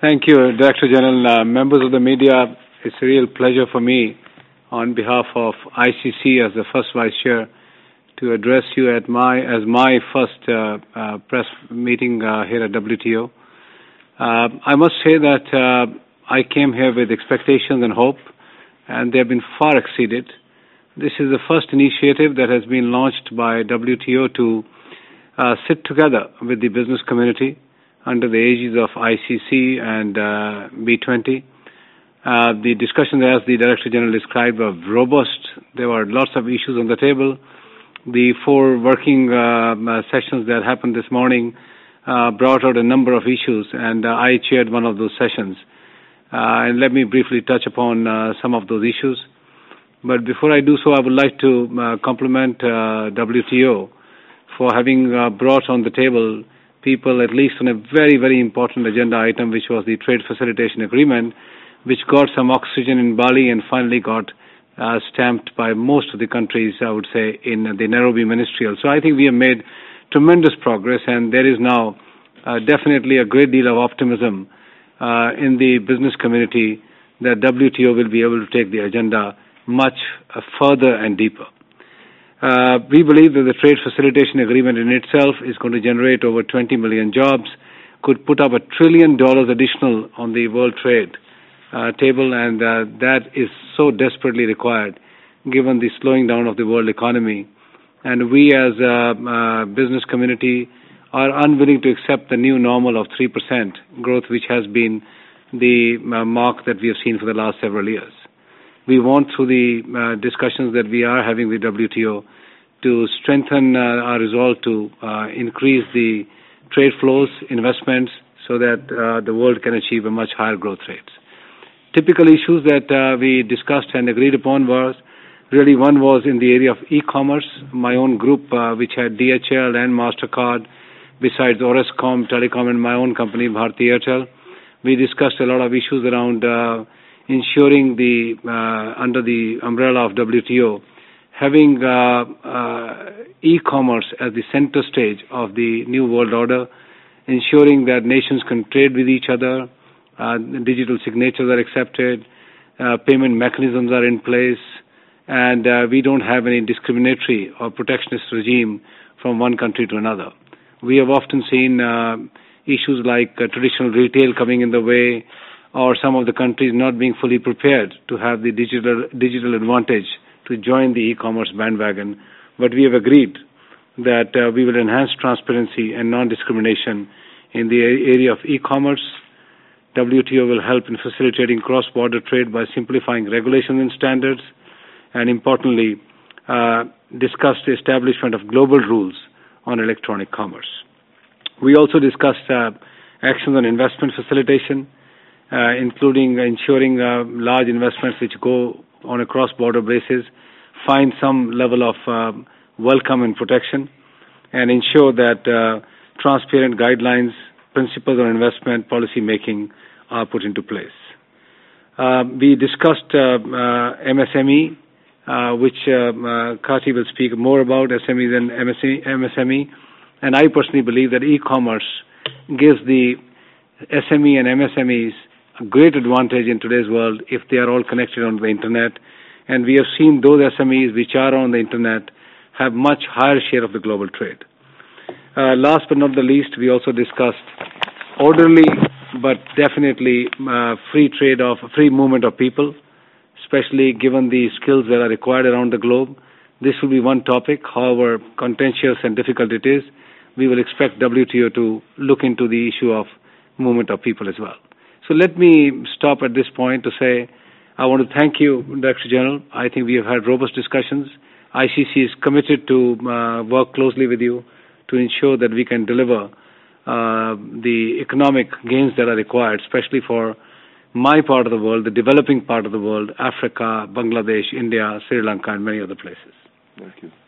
Thank you, Director General. Members of the media, it's a real pleasure for me, on behalf of ICC as the first Vice Chair, to address you as my first press meeting here at WTO. I must say that I came here with expectations and hope, and they have been far exceeded. This is the first initiative that has been launched by WTO to sit together with the business community under the aegis of ICC and B20. The discussions, as the Director General described, were robust. There were lots of issues on the table. The 4 working sessions that happened this morning brought out a number of issues, and I chaired one of those sessions. And let me briefly touch upon some of those issues. But before I do so, I would like to compliment WTO for having brought on the table people, at least on a very, very important agenda item, which was the Trade Facilitation Agreement, which got some oxygen in Bali and finally got stamped by most of the countries, I would say, in the Nairobi Ministerial. So I think we have made tremendous progress, and there is now definitely a great deal of optimism in the business community that WTO will be able to take the agenda much further and deeper. We believe that the Trade Facilitation Agreement in itself is going to generate over 20 million jobs, could put up $1 trillion additional on the world trade table, and that is so desperately required given the slowing down of the world economy. And we as a business community are unwilling to accept the new normal of 3% growth, which has been the mark that we have seen for the last several years. We want, through the discussions that we are having with WTO, to strengthen our resolve to increase the trade flows, investments, so that the world can achieve a much higher growth rates. Typical issues that we discussed and agreed upon was, really one was in the area of e-commerce. My own group, which had DHL and MasterCard, besides Orascom, Telecom, and my own company, Bharti Airtel. We discussed a lot of issues around ensuring under the umbrella of WTO, having e-commerce as the center stage of the new world order, ensuring that nations can trade with each other, digital signatures are accepted, payment mechanisms are in place, and we don't have any discriminatory or protectionist regime from one country to another. We have often seen issues like traditional retail coming in the way, or some of the countries not being fully prepared to have the digital advantage to join the e-commerce bandwagon. But we have agreed that we will enhance transparency and non-discrimination in the area of e-commerce. WTO will help in facilitating cross-border trade by simplifying regulations and standards, and importantly, discuss the establishment of global rules on electronic commerce. We also discussed actions on investment facilitation, including ensuring large investments which go on a cross-border basis find some level of welcome and protection, and ensure that transparent guidelines, principles on investment policy making are put into place. We discussed MSME, which Kati will speak more about SMEs and MSME, and I personally believe that e-commerce gives the SME and MSMEs a great advantage in today's world if they are all connected on the internet. And we have seen those SMEs which are on the internet have much higher share of the global trade. Last but not the least, we also discussed orderly but definitely free movement of people, especially given the skills that are required around the globe. This will be one topic. However contentious and difficult it is, we will expect WTO to look into the issue of movement of people as well. So let me stop at this point to say I want to thank you, Director General. I think we have had robust discussions. ICC is committed to work closely with you to ensure that we can deliver the economic gains that are required, especially for my part of the world, the developing part of the world, Africa, Bangladesh, India, Sri Lanka, and many other places. Thank you.